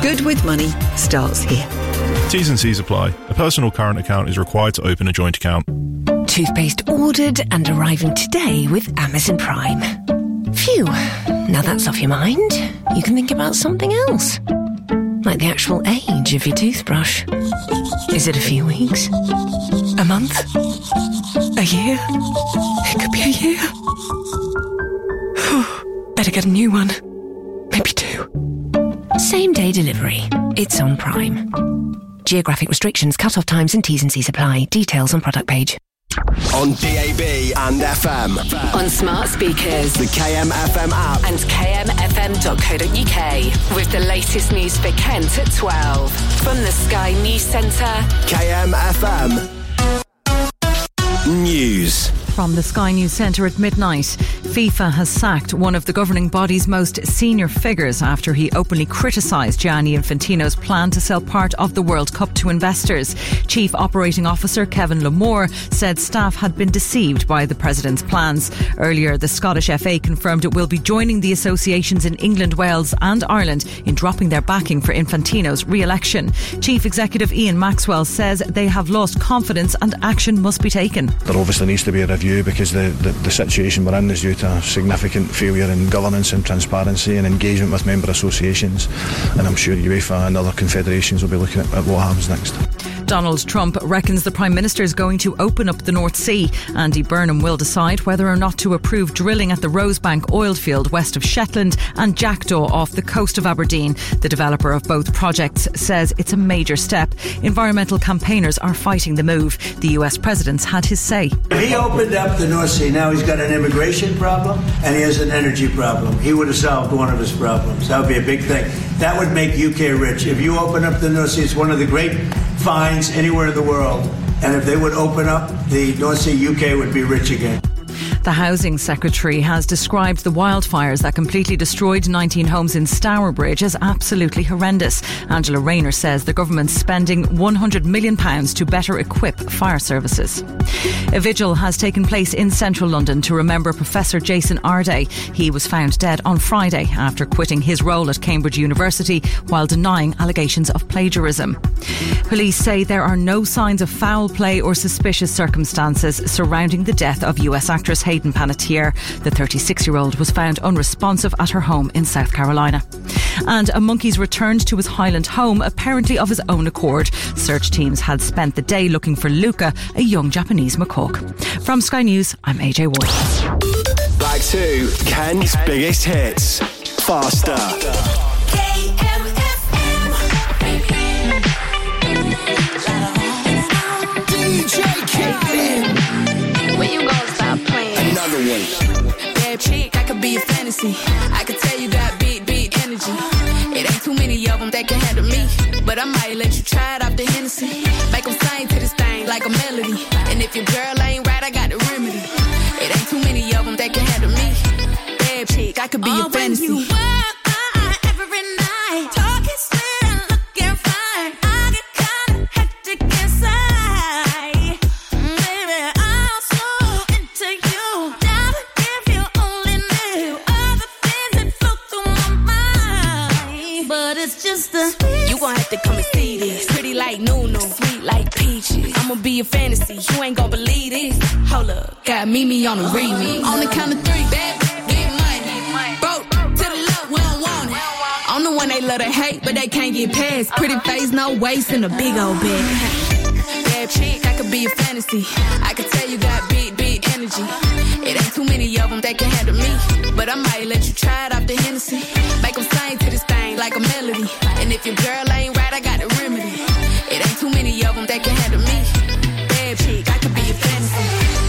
Good with Money starts here. T's and C's apply. A personal current account is required to open a joint account. Toothpaste ordered and arriving today with Amazon Prime. Phew, now that's off your mind. You can think about something else. Like the actual age of your toothbrush. Is it a few weeks? A month? A year? It could be a year. Better get a new one. Maybe 2. Same day delivery. It's on Prime. Geographic restrictions, cut-off times and T's and C's apply. Details on product page. On DAB and FM. On smart speakers. The KMFM app. And kmfm.co.uk. With the latest news for Kent at 12. From the Sky News Centre. KMFM News. From the Sky News Centre at midnight, FIFA has sacked one of the governing body's most senior figures after he openly criticised Gianni Infantino's plan to sell part of the World Cup to investors. Chief Operating Officer Kevin Lamore said staff had been deceived by the president's plans. Earlier, the Scottish FA confirmed it will be joining the associations in England, Wales and Ireland in dropping their backing for Infantino's re-election. Chief Executive Ian Maxwell says they have lost confidence and action must be taken. There obviously needs to be a review because the situation we're in is due to significant failure in governance and transparency and engagement with member associations, and I'm sure UEFA and other confederations will be looking at what happens next. Donald Trump reckons the Prime Minister is going to open up the North Sea. Andy Burnham will decide whether or not to approve drilling at the Rosebank oil field west of Shetland and Jackdaw off the coast of Aberdeen. The developer of both projects says it's a major step. Environmental campaigners are fighting the move. The US President's had his say. If he opened up the North Sea, now he's got an immigration problem and he has an energy problem. He would have solved one of his problems. That would be a big thing. That would make UK rich. If you open up the North Sea, it's one of the great finds anywhere in the world. And if they would open up the North Sea, UK would be rich again. The Housing Secretary has described the wildfires that completely destroyed 19 homes in Stourbridge as absolutely horrendous. Angela Rayner says the government's spending £100 million to better equip fire services. A vigil has taken place in central London to remember Professor Jason Arday. He was found dead on Friday after quitting his role at Cambridge University while denying allegations of plagiarism. Police say there are no signs of foul play or suspicious circumstances surrounding the death of US actress Hayden Panettiere. The 36-year-old was found unresponsive at her home in South Carolina. And a monkey's returned to his Highland home, apparently of his own accord. Search teams had spent the day looking for Luca, a young Japanese macaque. From Sky News, I'm AJ Ward. Back to Kent's biggest hits. Faster. DJ Caitlin. When you gonna stop playing? Another one. Bad chick, I could be a fantasy. I could tell you got big energy. It ain't too many of them that can handle me, but I might let you try it off the Hennessy. Make them sing to this thing like a melody. And if your girl ain't right, I got the remedy. It ain't too many of them that can handle me. Bad chick, I could be a fantasy. When you work every night, talking sweet and looking fine, I get kinda hectic inside. Baby, I'm so into you. Now if you only knew all the things that flow through my mind. But it's just the You gon' have to come and see this. Pretty like Nunu, sweet like peaches. I'ma be a fantasy, you ain't gon' believe this. Hold up, got Mimi on the remix. On the count of 3, bad, get money. Broke to the left, we don't want it. I'm the one they love to hate, but they can't get past. Pretty face, no waist, and a big old bag. Bad chick, I could be a fantasy. I could tell you got big energy. It ain't too many of them that can handle me, but I might let you try it off the Hennessy. Make them sing to this thing like a melody. And if your girl ain't right, I got the remedy. It ain't too many of them that can handle me. Bad chick, I could be a fantasy.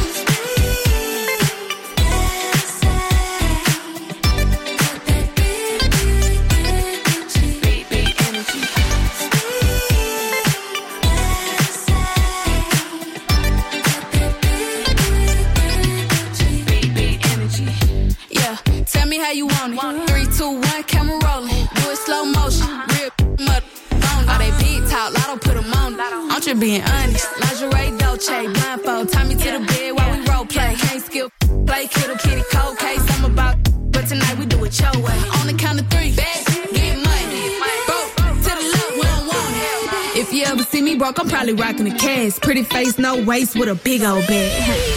Tell me how you want it. 3, 2, 1, camera rolling. Do it slow motion. Real mother. All they big talk, lotto put them on. I'm just being honest. Lingerie, Dolce, blindfold. Tie me to the bed while we role play. Can't skill, play, kittle, kitty, cold case. I'm about, but tonight we do it your way. On the count of 3, bad, get money. Broke to wanna see me broke, I'm probably rocking a cast. Pretty face, no waist, with a big old bag.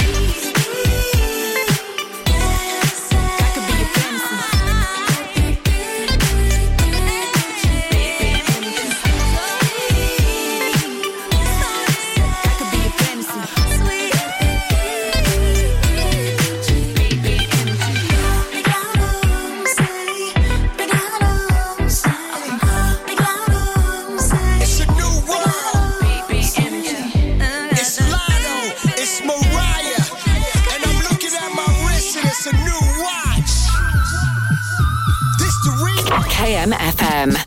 KMFM.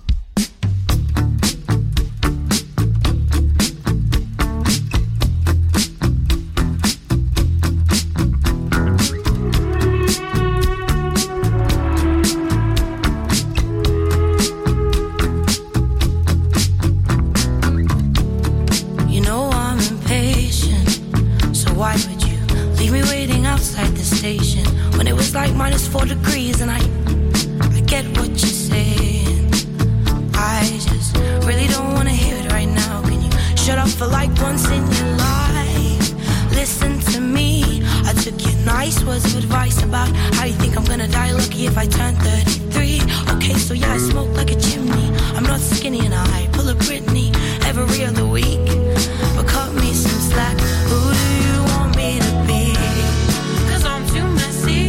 You know I'm impatient, so why would you leave me waiting outside the station when it was like -4 degrees and I get what you're saying. I just really don't want to hear it right now. Can you shut up for like once in your life? Listen to me. I took your nice words of advice about how you think I'm gonna die lucky if I turn 33. Okay, so yeah, I smoke like a chimney. I'm not skinny and I pull a Britney every other week. But cut me some slack. Who do you want me to be? 'Cause I'm too messy.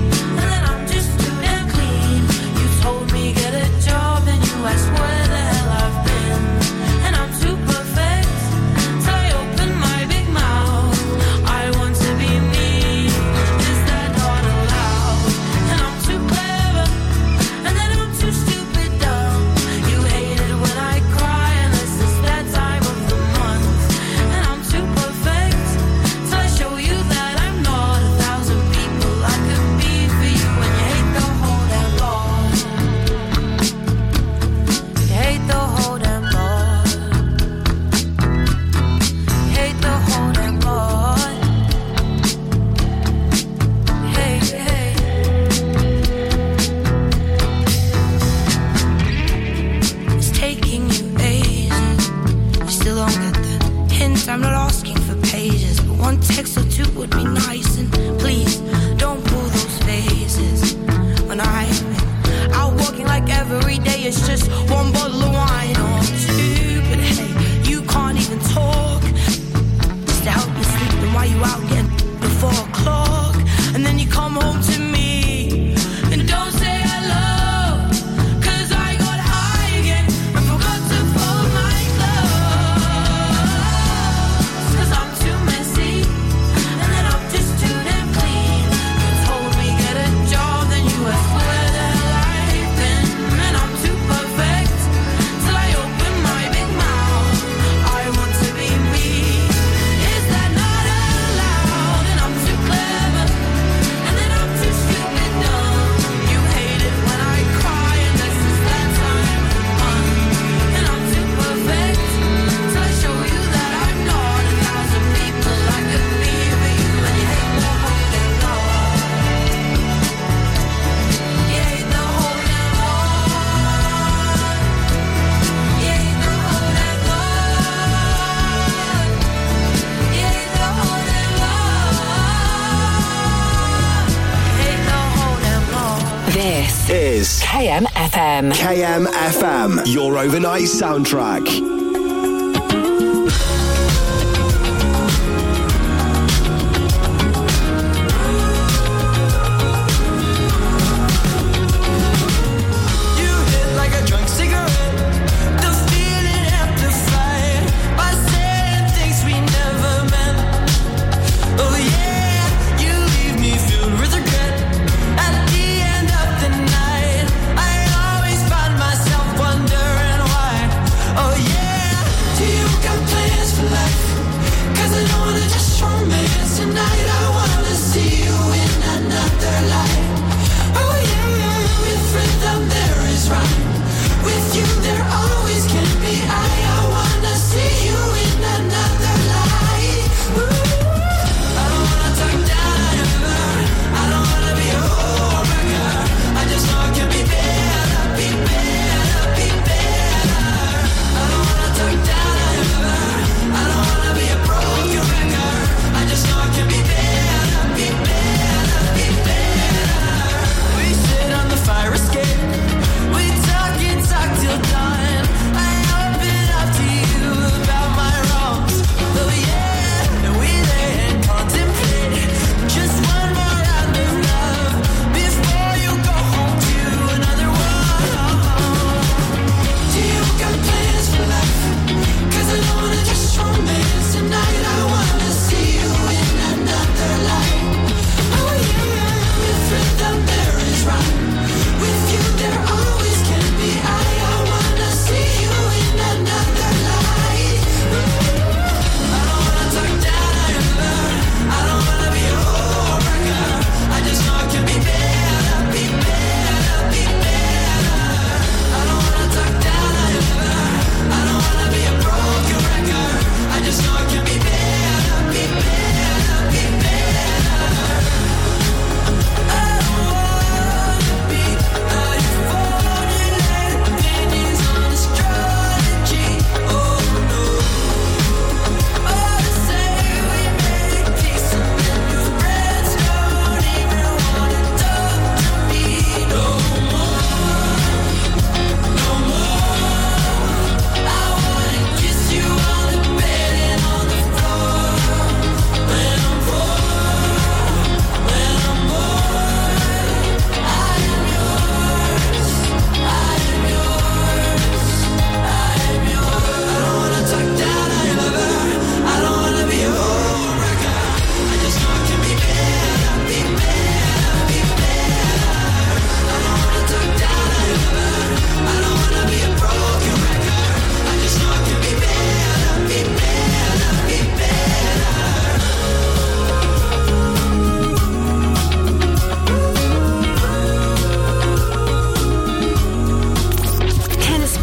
Get a job and you ask where the hell I've been. And I'm too perfect, so I open my big mouth. I want to be me, is that not allowed? And I'm too clever, and then I'm too stupid dumb. You hate it when I cry, unless it's that time of the month. And I'm too perfect, so I show you that I'm not 1,000 people I could be for you. And you hate the whole damn lot. Hate the whole damn lot. Hate the whole damn lot. Hey, hey. It's taking you ages. You still don't get the hint. I'm not asking for pages, but one text or two would be nice. And please don't pull those faces when I'm out walking like every day. It's just one bottle of wine or two. But hey, you can't even talk. Just to help you sleep, then why you out getting before 4 o'clock? And then you come home to me and don't say hello. 'Cause I got high again and forgot to fold my clothes. 'Cause I'm too messy and then I'm just too damn clean. You told me get a job, then you asked where the hell I've been. And I'm too perfect till I open my big mouth. I want to be me, is that not allowed? And I'm too clever, and then I'm too stupid dumb. You hate it when I cry, unless it's that time of the month. And I'm too perfect till I show you that I'm not 1,000 people I could be for you. And you hate the whole damn lot. You hate the whole damn lot. You hate the whole damn lot. You hate the whole damn lot. You hate the whole damn lot. This Is KMFM. KMFM, your overnight soundtrack. You hit like a drunk cigarette. The feeling amplified by saying things we never meant. Oh yeah, you leave me filled with regret. At the end of the night, I always find myself wondering why. Oh yeah, do you got plans for life? 'Cause I don't wanna just romance tonight. I wanna see you in another light. Oh yeah, with rhythm there is rhyme. With you there always can be I wanna see you in another light. Ooh, I don't wanna talk down ever. I don't wanna be a homewrecker. I just know it can be better, be better, be better. I don't wanna talk down ever.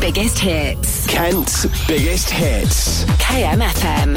biggest hits. Kent's biggest hits. KMFM.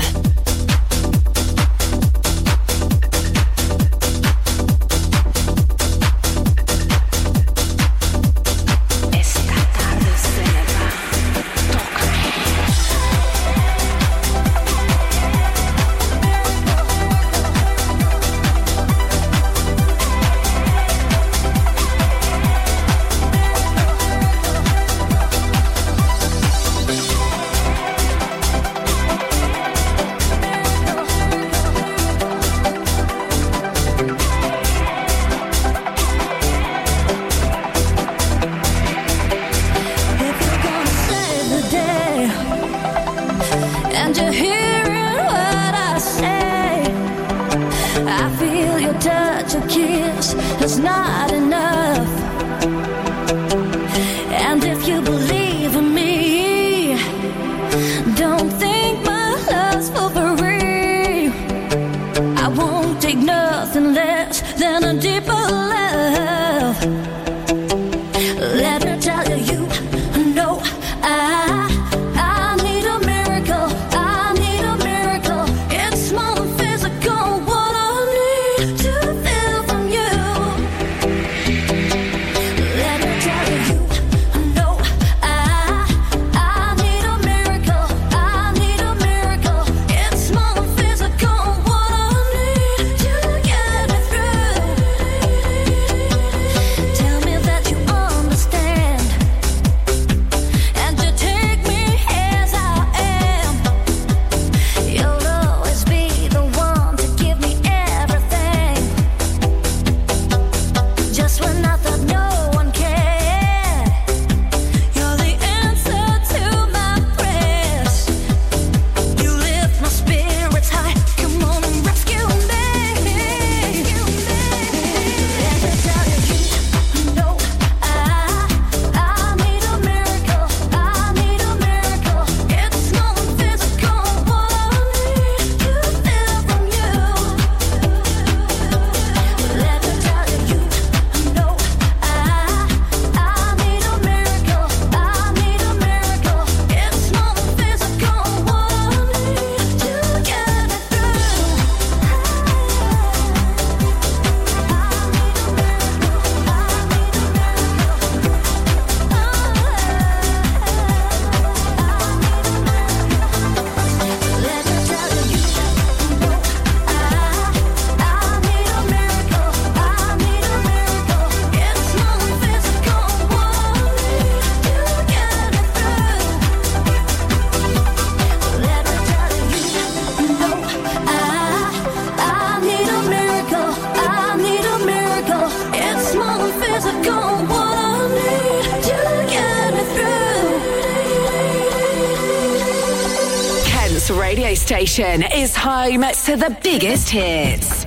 Station is home to the biggest hits.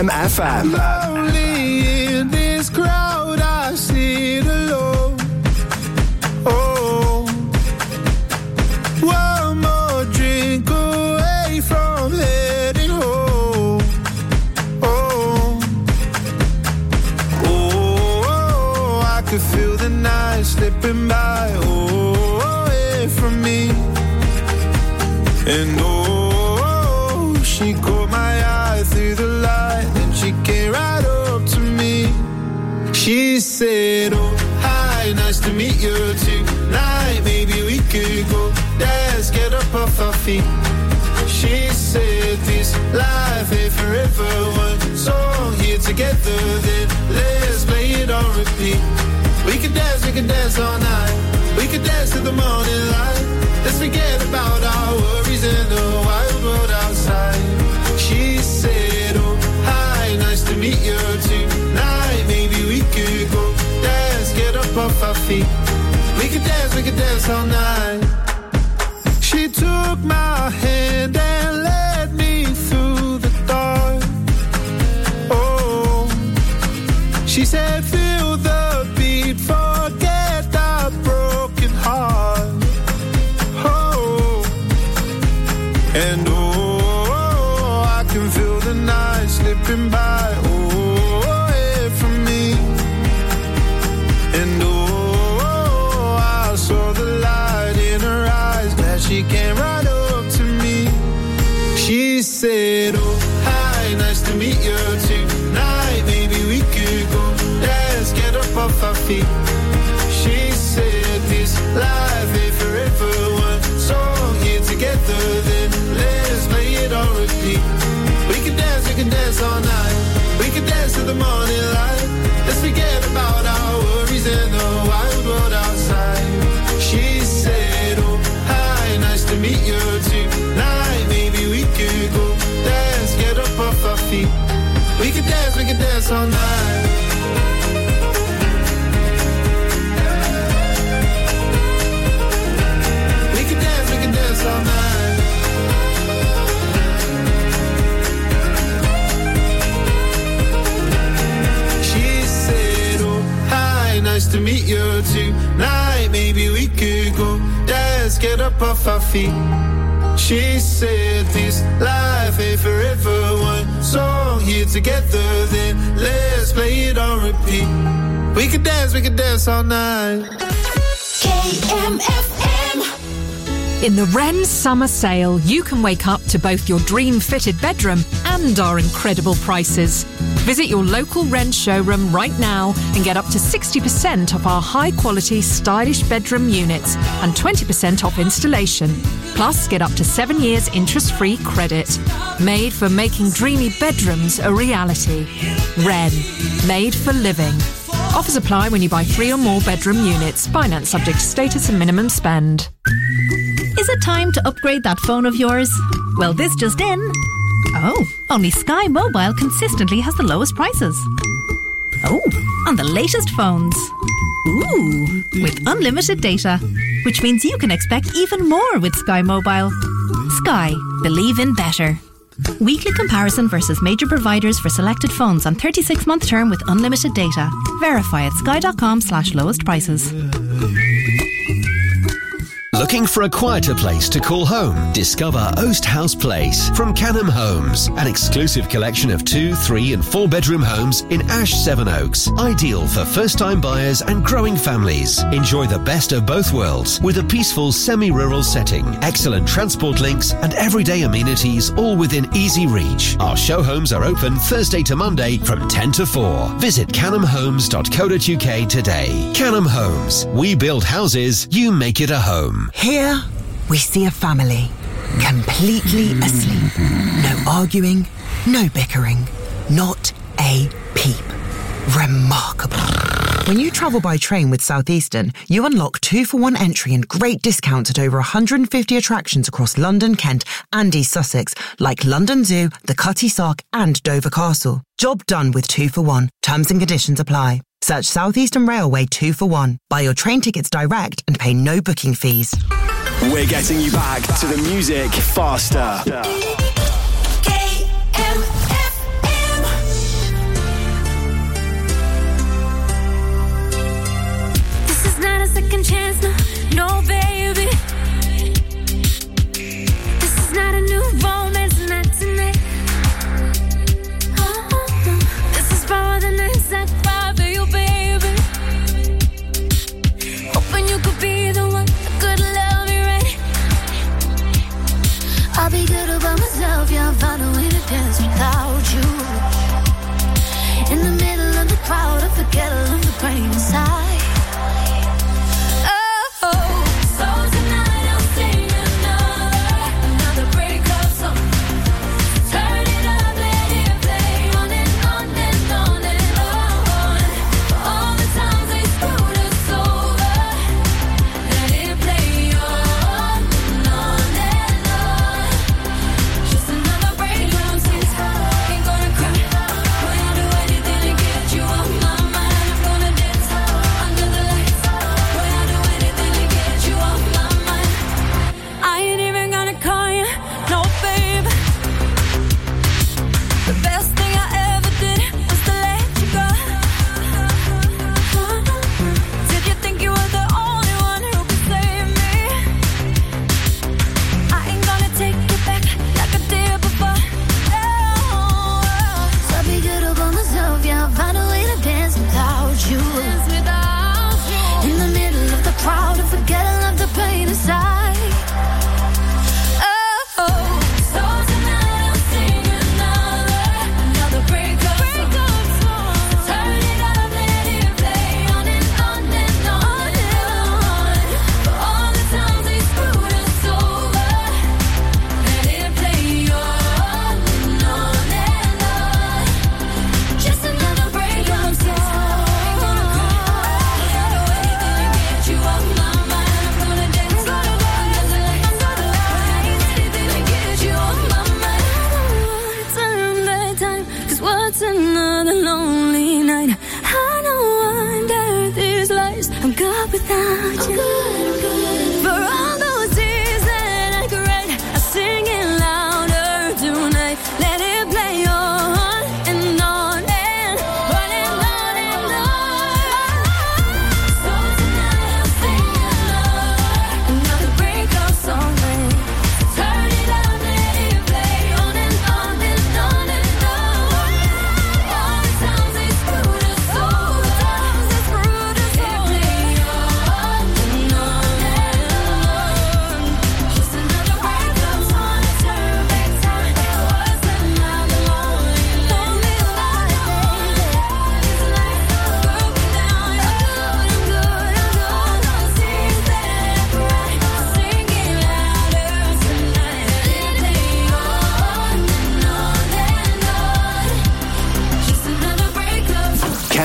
KMFM. Lonely in this crowd, I sit alone. Oh, one more drink away from heading home. Oh, I could feel the night slipping by. Oh, away from me. And she caught my eye through the light, and she came right up to me. She said, oh, hi, nice to meet you tonight. Maybe we could go dance, get up off our feet. She said, this life ain't forever. One song here together, then let's play it on repeat. We could dance all night. We could dance to the morning light. Let's forget about our worries in the wild world outside. She said, oh, hi, nice to meet you tonight. Maybe we could go dance, get up off our feet. We could dance all night. She took my hand and led me through the dark. Oh, she said, feel the beat, forget our broken heart. And I can feel the night slipping by, away from me. And I saw the light dance all night. We could dance all night. She said, oh, hi, nice to meet you tonight. Maybe we could go dance, get up off our feet. She said this life ain't forever. One song here together, then let's play it on repeat. We could dance all night. KMFM. In the Wren Summer Sale, you can wake up to both your dream-fitted bedroom and our incredible prices. Visit your local Wren showroom right now and get up to 60% off our high-quality, stylish bedroom units and 20% off installation. Plus, get up to 7 years interest-free credit. Made for making dreamy bedrooms a reality. Wren. Made for living. Offers apply when you buy 3 or more bedroom units. Finance subject to status and minimum spend. Is it time to upgrade that phone of yours? Well, this just in. Oh, only Sky Mobile consistently has the lowest prices. Oh, on the latest phones. Ooh, with unlimited data, which means you can expect even more with Sky Mobile. Sky, believe in better. Weekly comparison versus major providers for selected phones on 36-month term with unlimited data. Verify at sky.com/lowest prices. Looking for a quieter place to call home? Discover Oast House Place from Canham Homes, an exclusive collection of 2, 3 and 4 bedroom homes in Ash Sevenoaks, ideal for first-time buyers and growing families. Enjoy the best of both worlds with a peaceful semi-rural setting, excellent transport links and everyday amenities all within easy reach. Our show homes are open Thursday to Monday from 10 to 4. Visit canhamhomes.co.uk today. Canham Homes. We build houses, you make it a home. Here we see a family completely asleep. No arguing, no bickering, not a peep. Remarkable. When you travel by train with Southeastern, you unlock 2-for-1 entry and great discounts at over 150 attractions across London, Kent and East Sussex, like London Zoo, the Cutty Sark and Dover Castle. Job done with 2-for-1. Terms and conditions apply. Search Southeastern Railway 2-for-1. Buy your train tickets direct and pay no booking fees. We're getting you back to the music faster. This is not a second chance, no, baby. This is not a new romance, not tonight. This is for the nights I cry for you, baby. Hoping you could be the one that could love me right. I'll be good about myself, yeah, I'll find a way to dance without you. In the middle of the crowd, I forget all of the pain inside.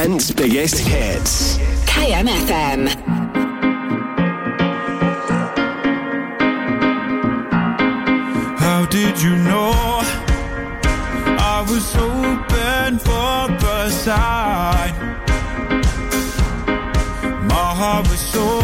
Kent's biggest hits. KMFM. How did you know I was open for a sign? My heart was so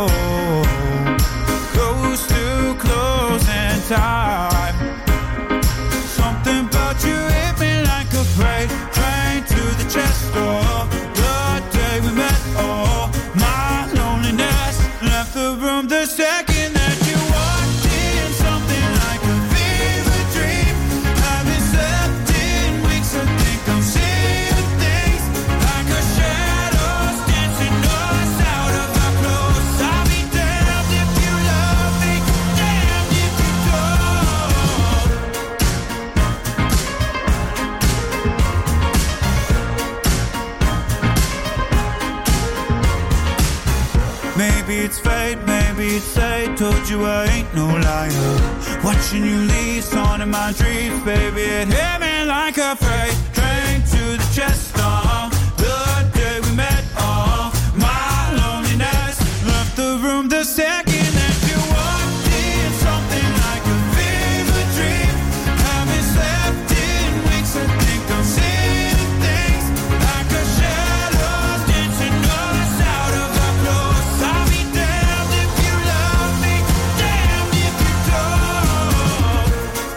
close to closing time. Something about you hit me like a freight train to the chest door. The day we met, oh, my loneliness left the room the second that you walked in. Something like a fever dream. Haven't slept in weeks, I think I'm seeing things like a shadows dancing us out of our clothes. I'll be damned if you love me, damned if you don't. Maybe it's fate, maybe it's fate. Told you I ain't no liar. Watching you leave, on in my dreams, baby. It hit me like a freight train to the chest. The day we met, my loneliness left the room the second that you walked in. Something like a fever dream. Haven't slept in weeks, I think I'm seeing things like a shadows dancing us out of our clothes. I'll be damned if you love me, damned if you don't.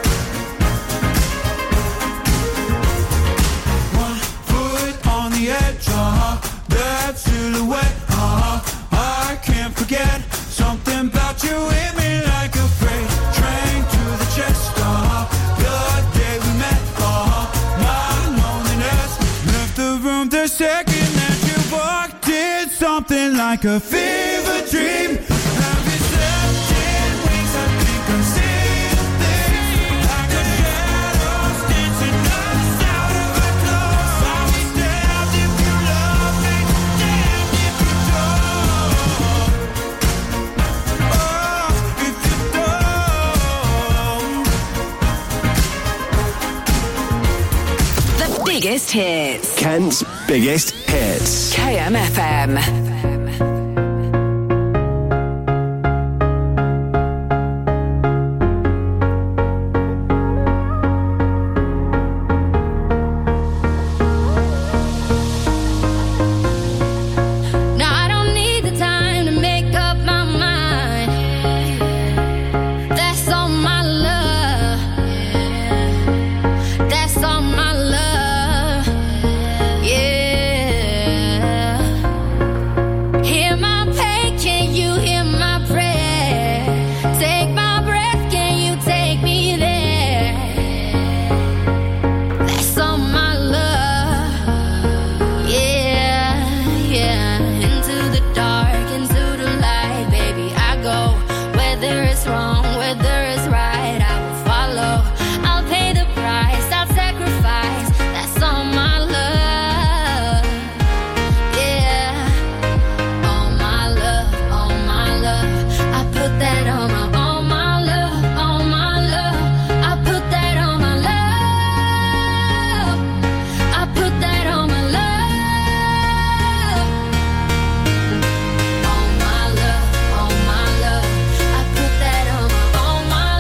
One foot on the edge, that silhouette, I can't forget. Something about you hit me like a freight train to the chest. The day we met, my loneliness left the room the second that you walked in. Something like a fever dream. Haven't slept in weeks, I think I'm seeing things like a shadows dancing us out of our clothes. I'll be damned if you love me, damned if you don't. Oh, if you don't. The biggest hits. Kent's biggest hits. KMFM. Now I don't need the time to make up my mind. That's all my love. That's all my love. Yeah. Hear my pain, can you hear my prayer? Take my breath, can you take me there? That's all my love. Yeah, yeah. Into the dark, into the light, baby, I go. Whether it's wrong, whether it's right, I will follow. I'll pay the price, I'll sacrifice. That's all my love. Yeah. All my love, all my love. I put that on my, all my love, all my love. I put that on my love. I put that on my love. All my love, all my love. I put that on my, all my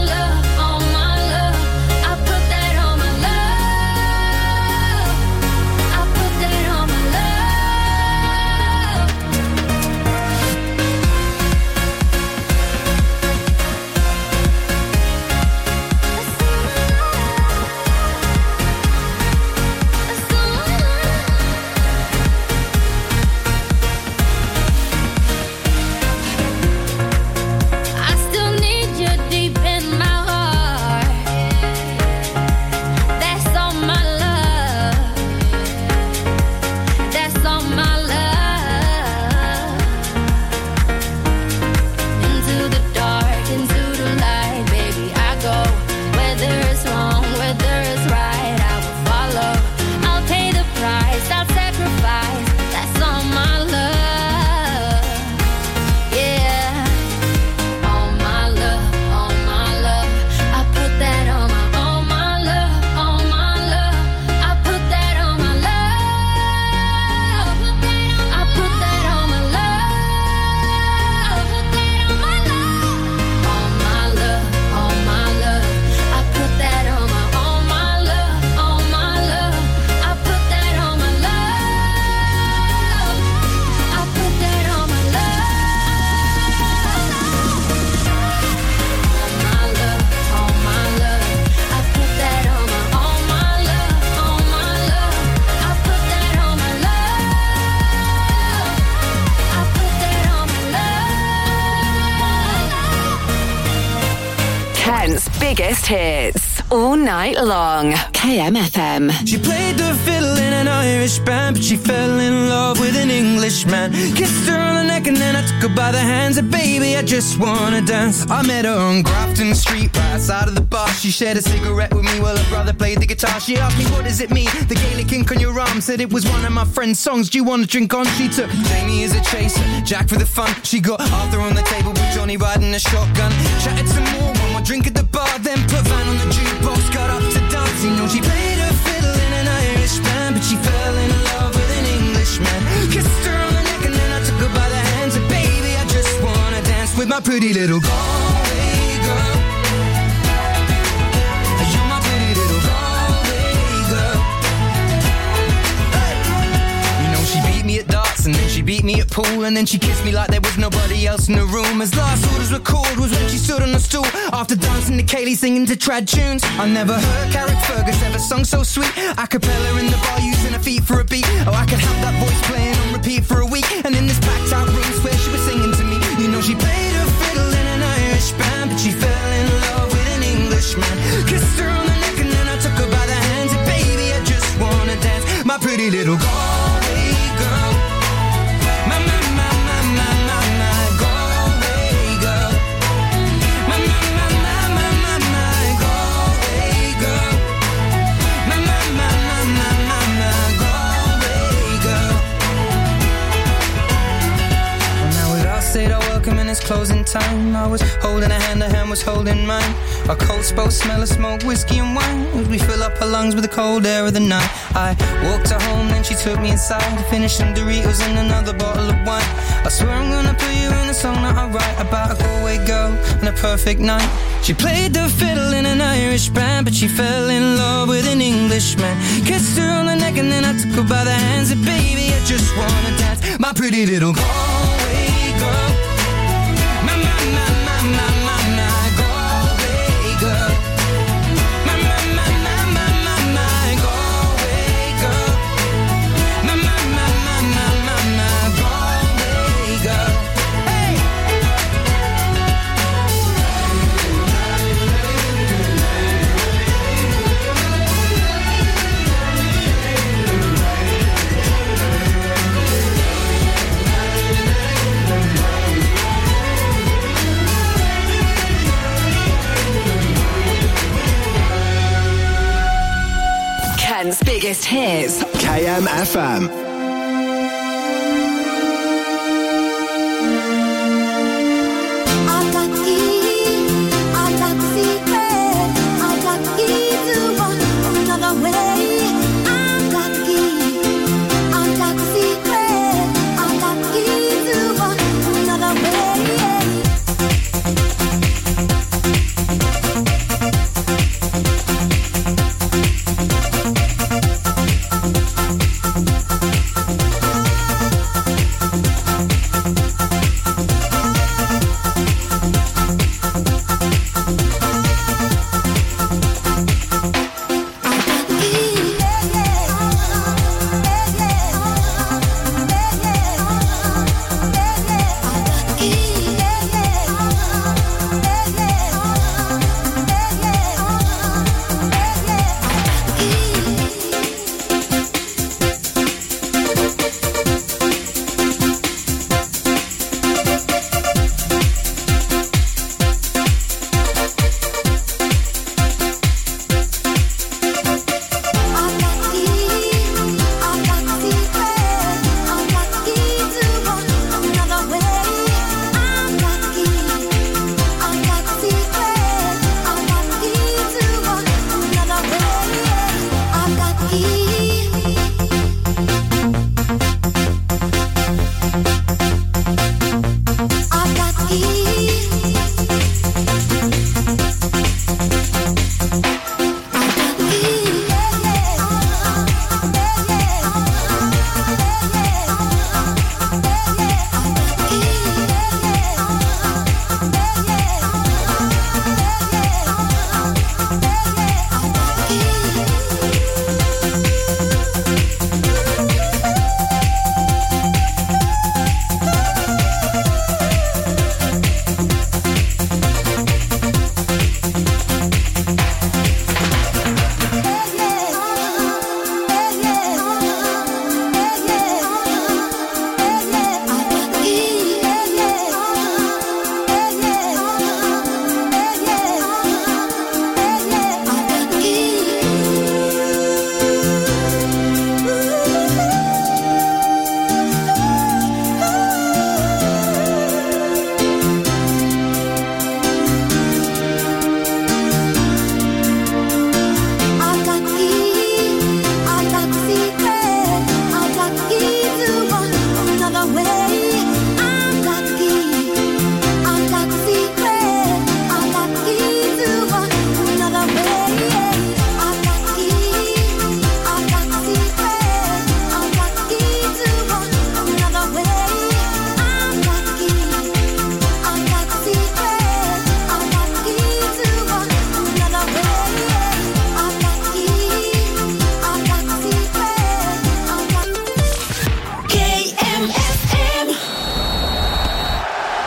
Kent's biggest hits all night long. KMFM. She played the fiddle in an Irish band, but she fell in love with an Englishman. Kissed her on the neck and then I took her by the hands. And baby, I just wanna dance. I met her on Grafton Street, right outside of the bar. She shared a cigarette with me while her brother played the guitar. She asked me, what does it mean? The Gaelic ink on your arm. Said it was one of my friend's songs. Do you want to drink on? She took Jamie as a chaser, Jack for the fun. She got Arthur on the table with Johnny riding a shotgun. Chatted some more, one more drink at the bar, then put Van on the jukebox, got up to dance. You know she played her fiddle in an Irish band, but she fell in love with an Englishman. Kissed her on the neck and then I took her by the hands. And baby, I just wanna dance with my pretty little Galway girl. You're my pretty little Galway girl. Hey. You know she beat me at darts and then she beat me at pool, and then she kissed me like there was nobody else in the room. As last orders were called was when she stood on the stool after dancing to Kaylee singing to trad tunes. I never heard Carrick Fergus ever sung so sweet. A cappella in the bar using her feet for a beat. Oh, I could have that voice playing on repeat for a week. And in this packed out room where she was singing to me. You know she played her fiddle in an Irish band, but she fell in love with an Englishman. Kissed her on the neck and then I took her by the hands. And baby, I just wanna dance, my pretty little Galway girl. My Galway girl. My Galway girl. My Galway girl. Well, now we've all said our welcome and it's closing time. I was holding her hand was holding mine. Our coats both smell of smoke, whiskey and wine, as we fill up her lungs with the cold air of the night. I walked her home, then she took me inside to finish some Doritos and another bottle of wine. I swear I'm gonna put you in a song that I write about a Galway girl and a perfect night. She played the fiddle in an Irish band, but she fell in love with an Englishman. Kissed her on the neck and then I took her by the hands. And baby, I just wanna dance, my pretty little Galway girl. My Galway girl. My Galway girl. My Galway girl. Hey! Kent's biggest hits. KMFM.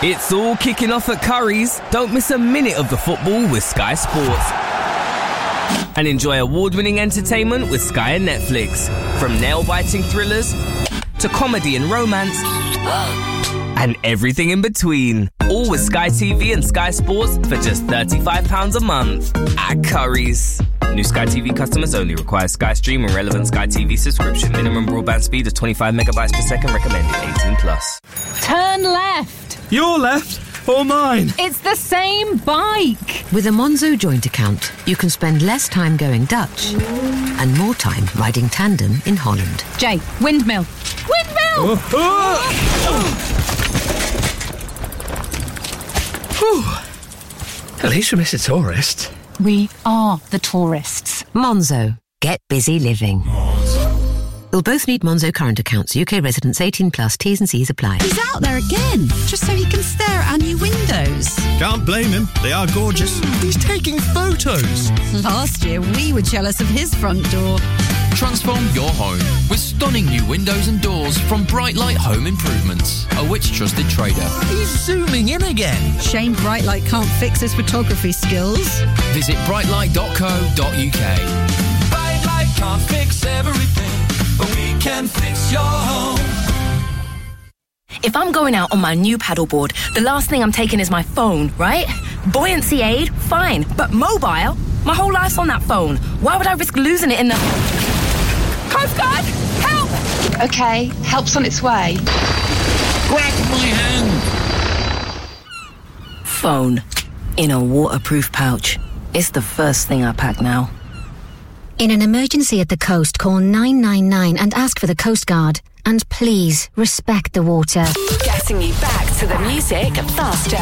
It's all kicking off at Curry's. Don't miss a minute of the football with Sky Sports. And enjoy award-winning entertainment with Sky and Netflix. From nail-biting thrillers to comedy and romance and everything in between. All with Sky TV and Sky Sports for just £35 a month at Curry's. New Sky TV customers only. Require Sky Stream and relevant Sky TV subscription. Minimum broadband speed of 25 megabytes per second. Recommended 18+. Turn left. Your left or mine? It's the same bike. With a Monzo joint account, you can spend less time going Dutch and more time riding tandem in Holland. Jay, windmill. Windmill! At least we miss a tourist. We are the tourists. Monzo. Get busy living. You'll both need Monzo current accounts. UK residents 18+. T's and C's apply. He's out there again, just so he can stare at our new windows. Can't blame him. They are gorgeous. He's taking photos. Last year, we were jealous of his front door. Transform your home with stunning new windows and doors from Brightlight Home Improvements, a Which trusted trader. He's zooming in again. Shame Brightlight can't fix his photography skills. Visit brightlight.co.uk. Brightlight can't fix everything, but we can fix your home. If I'm going out on my new paddleboard, the last thing I'm taking is my phone, right? Buoyancy aid, fine. But mobile? My whole life's on that phone. Why would I risk losing it in the... Coast Guard! Help! Okay, help's on its way. Grab my hand! Phone. In a waterproof pouch. It's the first thing I pack now. In an emergency at the coast, call 999 and ask for the Coast Guard. And please, respect the water. Getting you back to the music faster.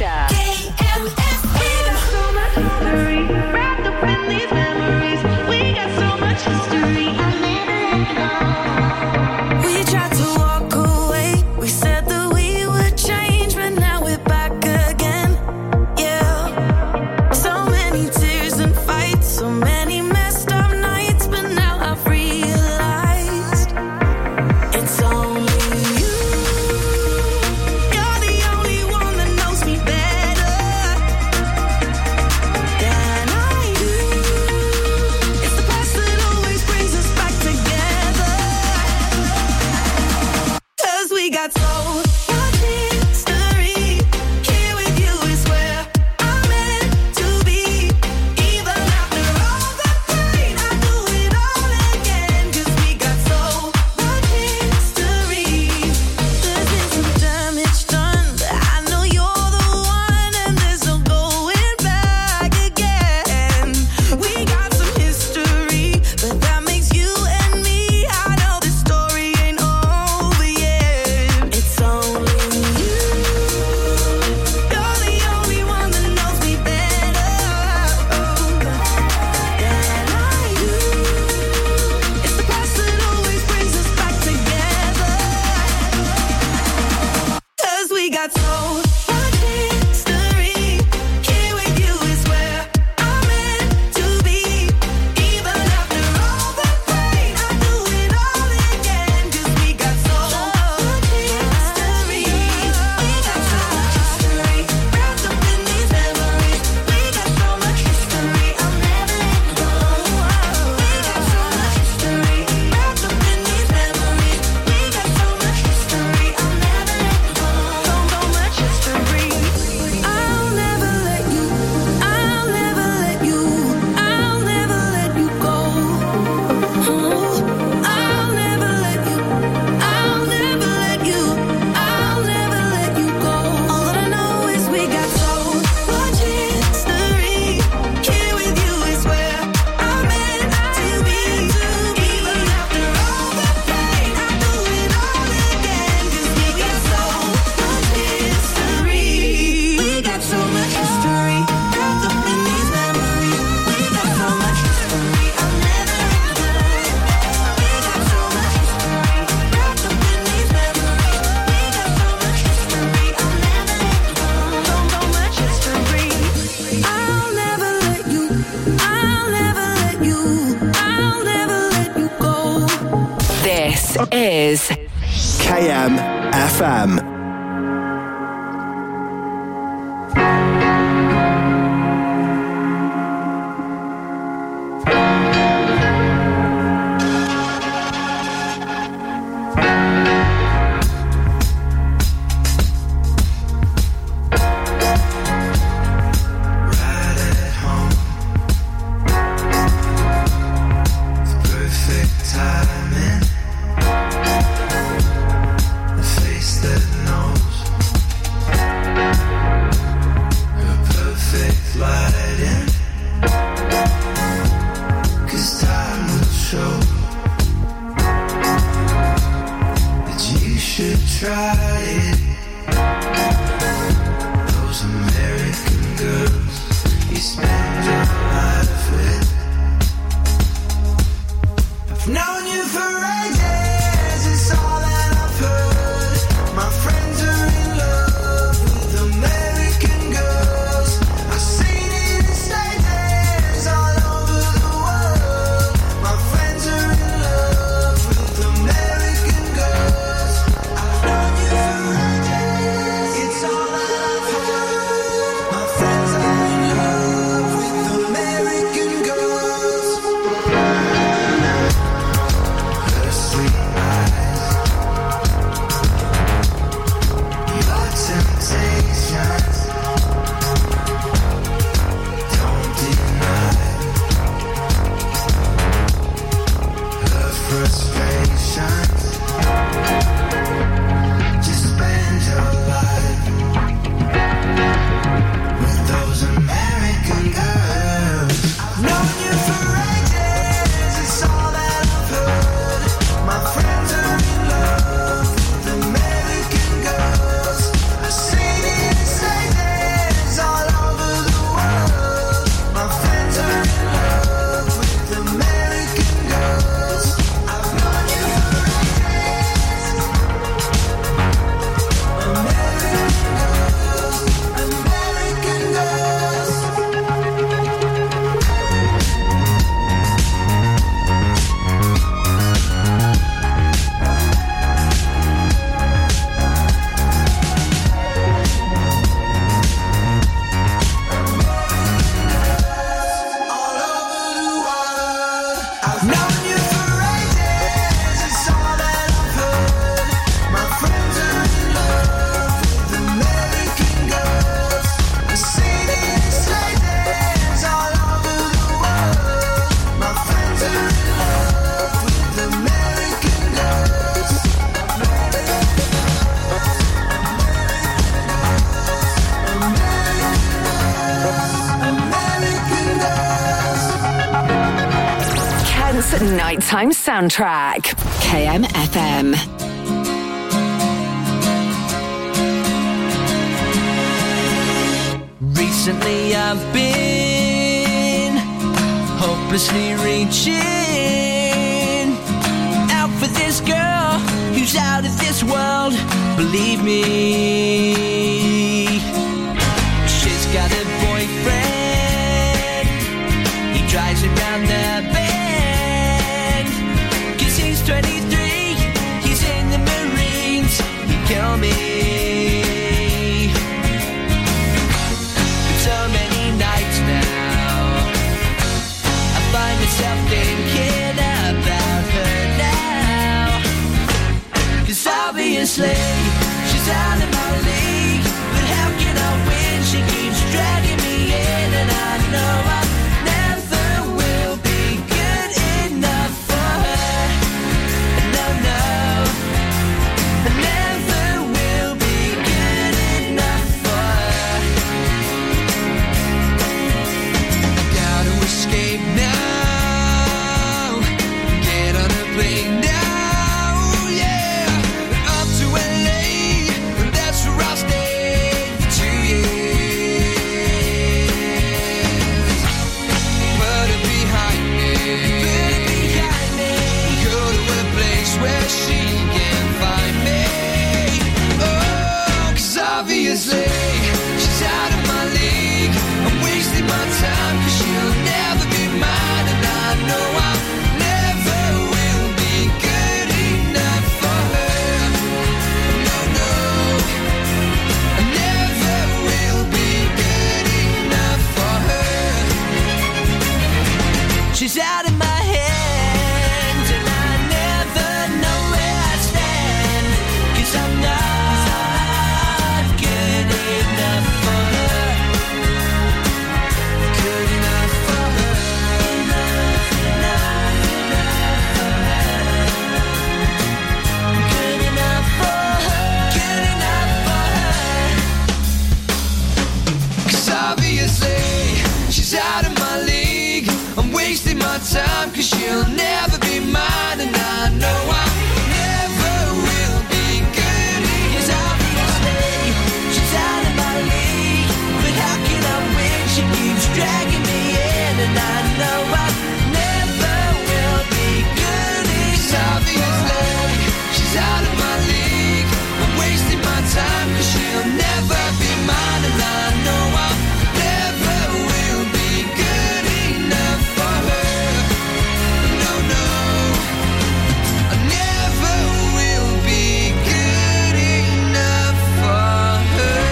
We tried to walk away. We said that we would change, but now we're back again. Yeah. So many tears and fights, so many messed up nights, but now I've realized it's only you. You're the only one that knows me better than I do. It's the past that always brings us back together. 'Cause we got so much history. Here with you is where I'm meant to be. Even after all the pain, I do it all again. 'Cause we got so much history. There's been some damage done, but I know you're the one, and there's no going back again. We got some history, but that makes you and me. I know this story ain't over yet. It's only you. You're the only one that knows me better than I do. It's the past that always brings us back together. 'Cause we got so much history. Here with you is where I'm meant to be. Even after all the pain, I do it all again. 'Cause we got so much history. We got so much history. Wrapped up in these memories. We got so much history. I'll never let go. We got so much history. Wrapped up in these memories. We got so much history. I'll never let go. So much history. I'll never let you. I'll never let you. I'll never let you go. I'll never let you. I'll never let you. I'll never let you go. All that I know is we got so much history. Here with you is where I'm meant to be. Even after all the pain, I do it all again. 'Cause we got so much history. We got so much history. Wrapped up in these memories. We got so much history. I'll never let go. We got so much history. Wrapped up in these memories. We got so much history. I'll never let go. So much history. I'll never let you. I'll never let you. I'll never let you go. This is KM FM. Carl's nighttime soundtrack. KMFM. Recently I've been hopelessly reaching out for this girl who's out of this world, believe me. She's got a boyfriend, he drives around the bend, 'cause he's 23, he's in the Marines, he'd kill me. So many nights now, I find myself thinking about her now. 'Cause obviously, she's out of my league. But how can I win? She keeps dragging me in, and I know I never will be good enough for her. No, no, I never will be good enough for her. Gotta escape now, get on a plane now, yeah, up to LA, that's where I'll stay for 2 years. Put it behind me, go to a place where she can find me. Oh, 'cause obviously she's out of my league. I'm wasting my time 'cause she'll never be mine, and I know I never will be good enough for her. No, no, I never will be good enough for her. She's out of my hands, and I never know where I stand, 'cause I'm not good enough for her. Good enough for her. Good enough for her. Good enough for her. 'Cause obviously she's out of my league. I'm wasting my time 'cause she'll never be mine, and I know I never will be good. 'Cause obviously she's out of my league. But how can I win? She keeps dragging me in, and I know I never will be good. 'Cause obviously she's out of my league. I'm wasting my time 'cause she'll never be mine, and I know I never will be good enough for her. No, no, I never will be good enough for her.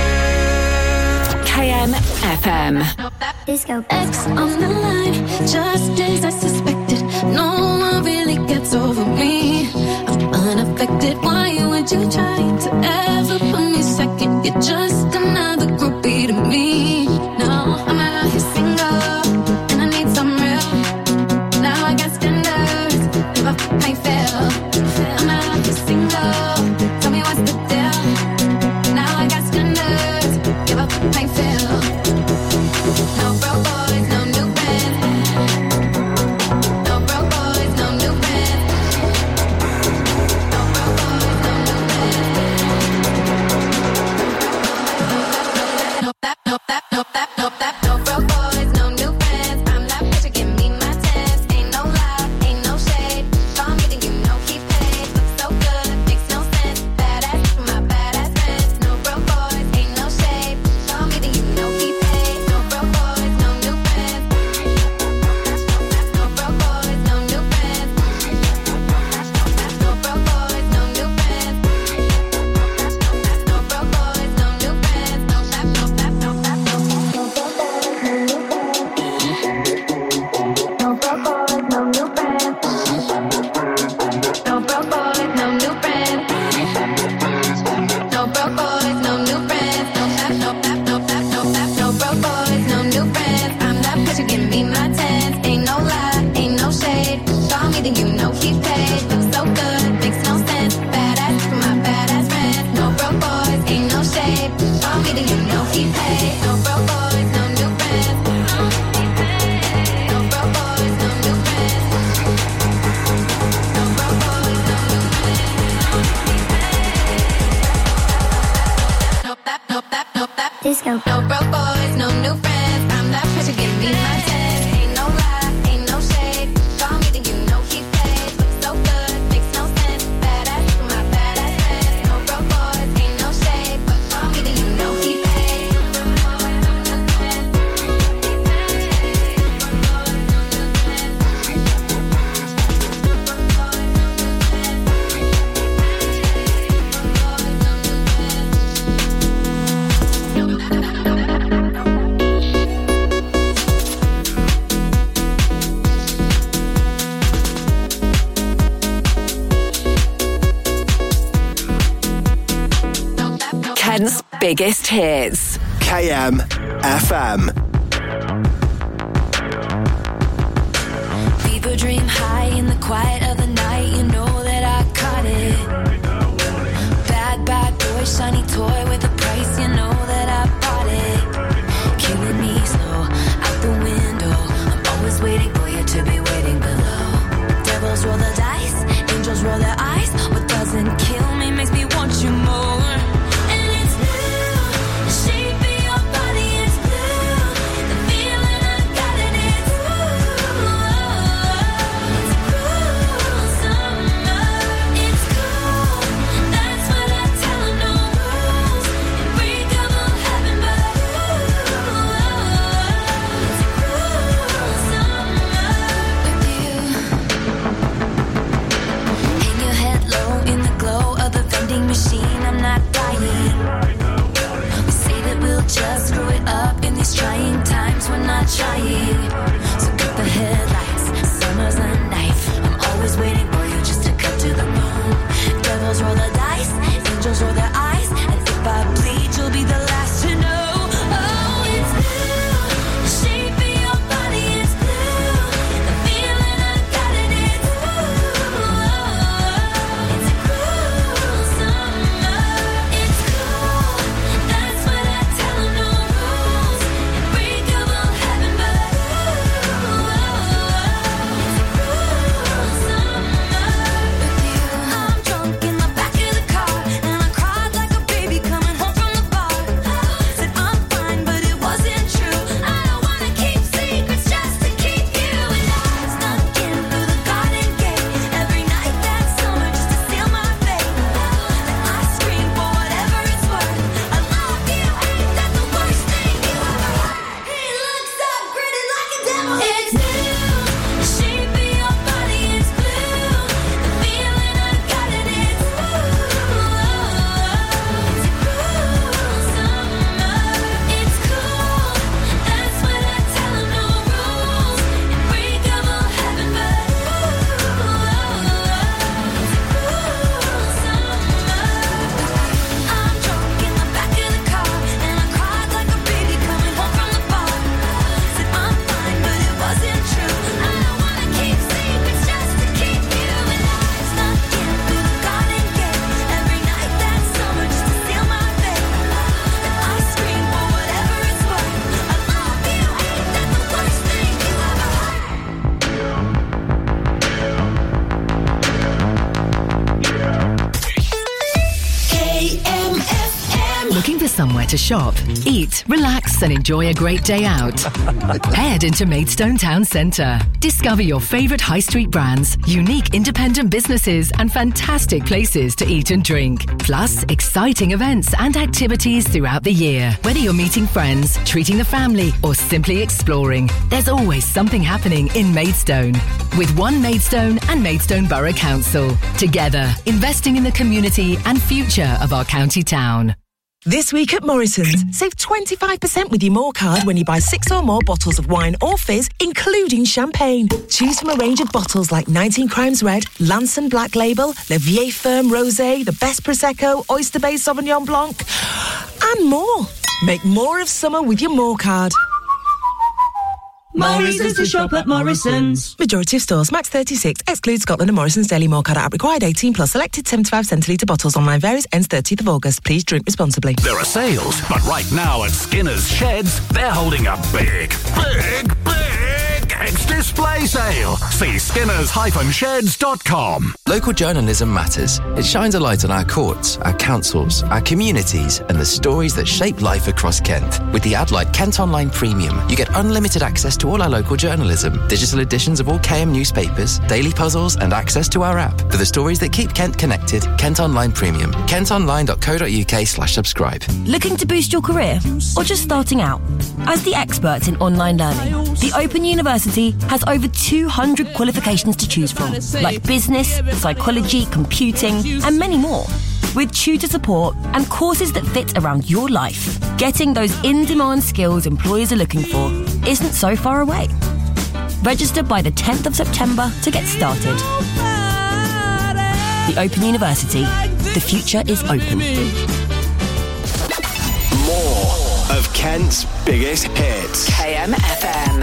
KMFM. Disco X on the line, just as I suspected. No one really gets over me. I'm unaffected. Why would you try to ever put me second? You're just another groupie to me. No, I'm out here single, and I need some real. Now I got standards, if I ain't fail. I'm out here single, tell me what's the deal. Now I got standards, if I ain't fail. No broke boys, no new bands. No broke boys, no new bands. No broke boys, no new bands. No that, no that, no that. biggest hits. KM FM. Fever dream high in the quiet of the night. You know that I caught it. Bad boy, shiny toy with a price. You know that I bought it. Killing me slow out the window. I'm always waiting for you to be waiting below. Devils roll the dice, angels roll their eyes. What doesn't kill me makes me want you more. And it's blue, the shape of your body is blue. The feeling I got in it's cool summer. It's cool, that's what I tell 'em, no rules. Unbreakable heaven, but it's cool summer with you. Hang your head low in the glow of the vending machine. I'm not dying. We say that we'll just screw it up in these trying times. We're not trying. So cut the headlights. Summer's a knife. I'm always waiting for you just to cut to the bone. Devils roll the dice. Angels roll their eyes. And if I bleed, you'll be the last to know. Oh, it's blue. The shape of your body is blue. The feeling I got in it's it's cool summer. It's cool. That's what I tell 'em, no rules. Unbreakable heaven, but it's cool summer with you. I'm drunk in the back of the car, and I cried like a baby coming home from the bar. Said I'm fine, but it wasn't true. I don't wanna keep secrets just to keep you. And I snuck in through the garden gate every night that summer just to seal my fate. Then I scream for whatever it's worth. I love you, ain't that the worst thing you ever heard? He looks up, grinning like a devil. It's blue, the shape of your body is blue. The feeling I got in it's cool summer. It's cool, that's what I tell 'em, no rules. Unbreakable heaven, but it's cool summer. I'm drunk in the back of the car, and I cried like a baby coming home from the bar. Said I'm fine, but it wasn't true. I don't wanna keep secrets just to keep you. And I snuck in through the garden gate every night that summer just to seal my fate. Then I scream for whatever it's worth. I love you, ain't that the worst thing you ever heard? KMFM. Looking for somewhere to shop, eat, relax, and enjoy a great day out? Head into Maidstone Town Centre. Discover your favourite high street brands, unique independent businesses, and fantastic places to eat and drink. Plus, exciting events and activities throughout the year. Whether you're meeting friends, treating the family, or simply exploring, there's always something happening in Maidstone. With One Maidstone and Maidstone Borough Council. Together, investing in the community and future of our county town. This week at Morrison's, save 25% with your More card when you buy 6 or more bottles of wine or fizz, including champagne. Choose from a range of bottles like 19 Crimes Red, Lanson Black Label, Le Vieille Ferme Rosé, the Best Prosecco, Oyster Bay Sauvignon Blanc, and more. Make more of summer with your More card. Morrison's to shop at Morrison's. Majority of stores, max 36, excludes Scotland and Morrison's Daily More card app required 18 plus. Selected 75 centilitre bottles. Online varies, ends 30th of August. Please drink responsibly. There are sales, but right now at Skinner's Sheds, they're holding a big ex-display sale. See skinners-sheds.com. Local journalism matters. It shines a light on our courts, our councils, our communities, and the stories that shape life across Kent. With the Adlight Kent Online Premium, you get unlimited access to all our local journalism, digital editions of all KM newspapers, daily puzzles, and access to our app for the stories that keep Kent connected. Kent Online Premium. kentonline.co.uk/subscribe. Looking to boost your career or just starting out? As the experts in online learning, the Open University has over 200 qualifications to choose from, like business, psychology, computing, and many more. With tutor support and courses that fit around your life, getting those in-demand skills employers are looking for isn't so far away. Register by the 10th of September to get started. The Open University. The future is open. Kent's biggest hits. KMFM.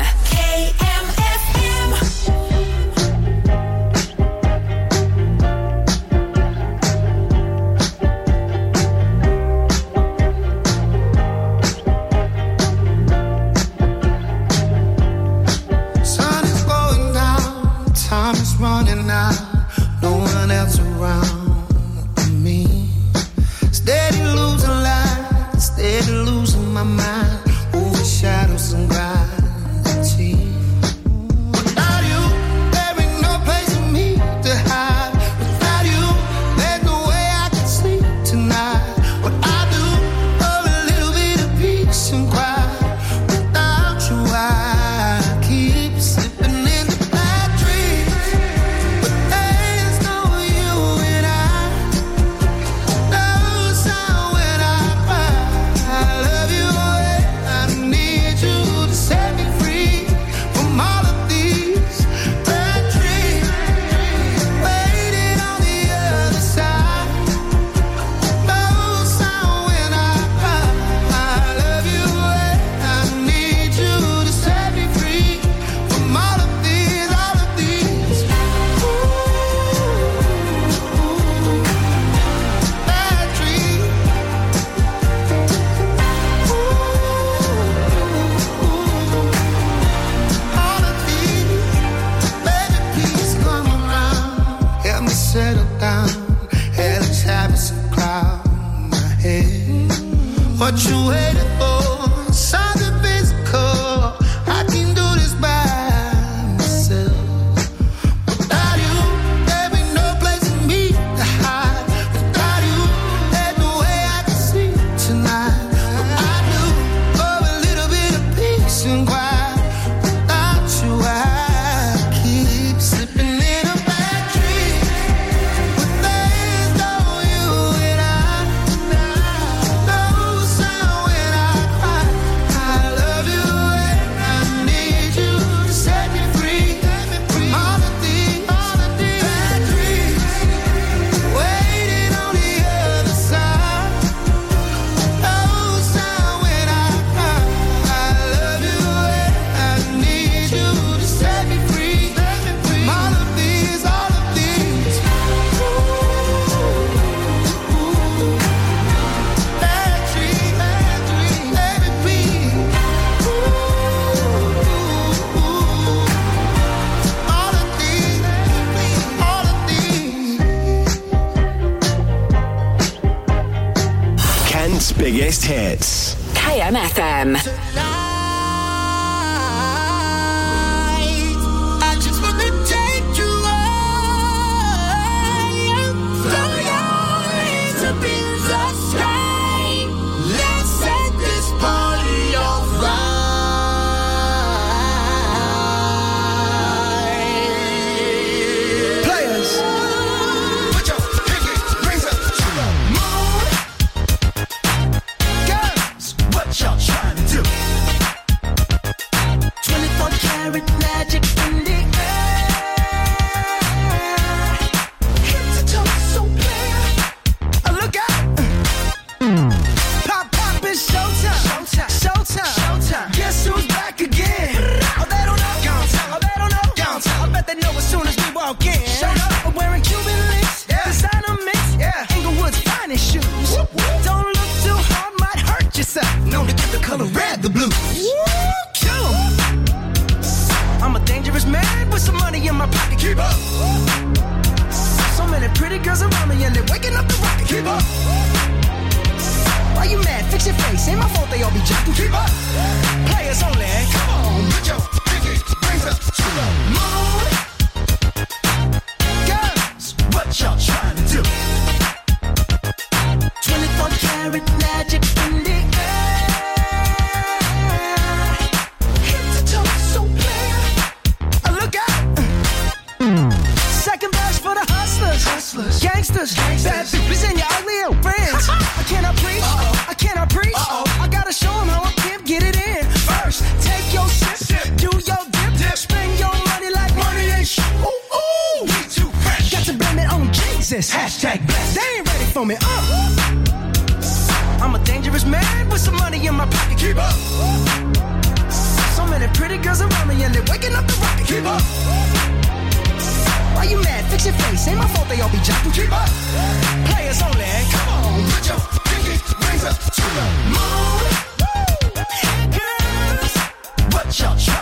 Sun is going down, time is running out, no one else around me. Steady losing light, steady losing my mind, over shadows and gravity. Without you, there ain't no place for me to hide. Without you, there's no way I can sleep tonight. What I do for a little bit of peace and quiet. Without you, I keep slipping into bad dreams. But there's no you and I. No sound when I cry. I love you and I need you to set me free from all of these bad dreams. Waiting on the other side. No sound when I cry. I love you and I need you to set me free from all of these bad dreams. All of these, baby, please come around. Help me settle down. Hell is having some cloud in my head. What you waiting for? Something physical. I can do this by myself. Without you, there ain't no place for me to hide. Without you, there's no way I can sleep tonight. What I do for a little bit of peace and quiet. Without you, I keep slipping in a bad dream. But there's no you and I. No sound when I cry. I love you and I need you to set me free from all of these bad dreams. Waiting on the other side. No sound when I cry. I love you and I need you to set me free from all of these bad dreams. Baby, please. All of these, all of these. Kent's biggest hits. KMFM. I just wanna take you up in the sky. Let's set this party on fire. Players, put your pinky rings up to the moon. Girls, what y'all trying to do? 24 karat magic in the air. Head to toe, so clear. Look out! Pop, pop, it's showtime. Showtime. Showtime. Showtime. Guess who's back again? Oh, they don't know. Oh, they don't know. I bet they know as soon as we walk in. Showed up. I'm wearing Cuban links. Yeah. Designer mix. Yeah. Inglewood's finest shoes. Whoop, whoop. Don't look too hard, might hurt yourself. Known to get the color red, the blues. Kill 'em. I'm a dangerous man with some money in my pocket. Keep up. So many pretty girls around me and they're waking up the rocket. Keep up. Why you mad? Fix your face. Ain't my fault they all be jacking. Keep up. Players only. Come on, put your pinky rings up to the moon. Girls, what y'all trying to do? 24 karat magic in the air. Head to toe, so clear. Look out! Second verse for the hustlers, gangsters, bad bitches and your ugly old friends. I cannot preach, I cannot preach. I gotta show 'em how I can get it in. First, take your sip, do your dip, spend your money like money ain't shit. Ooh, ooh, we too fresh. Got to blame it on Jesus. Hashtag blessed. They ain't ready for me. I'm a dangerous man with some money in my pocket. Keep up. So many pretty girls around me and they're waking up the rocket. Keep up. Why you mad? Fix your face. Ain't my fault they all be jocking. Keep up. Players only. Come on, put your pinky rings up to the moon. Hey girls, what y'all try?